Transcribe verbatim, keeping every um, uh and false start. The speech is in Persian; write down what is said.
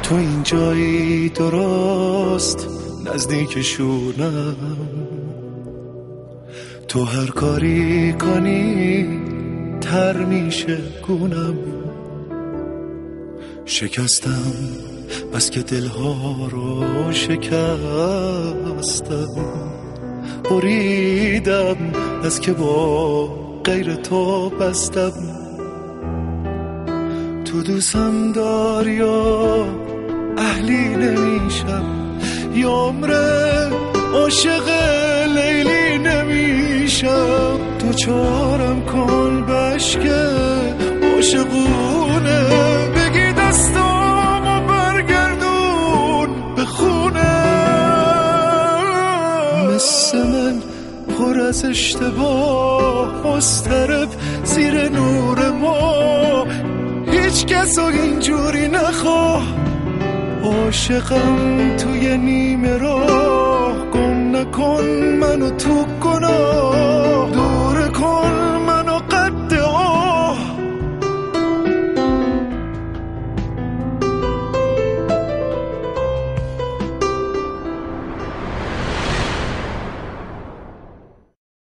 تو این جایی درست نزدیکشونم، تو هر کاری کنی تر میشه گونم. شکستم بس که دلها رو شکستم، بریدم از که با غیر تو بستم. تو دوستم داری یا اهلی نمیشم، یا عمره عاشق لیلی نمیشم. تو چارم کن بشکه عاشقونه، بگی دستامو برگردون به خونه. مثل من پر از اشتباه مضطرب زیر نور ما، هیچ کس رو اینجوری نخواه. عاشقم توی نیمه راه، گم نکن منو تو گناه.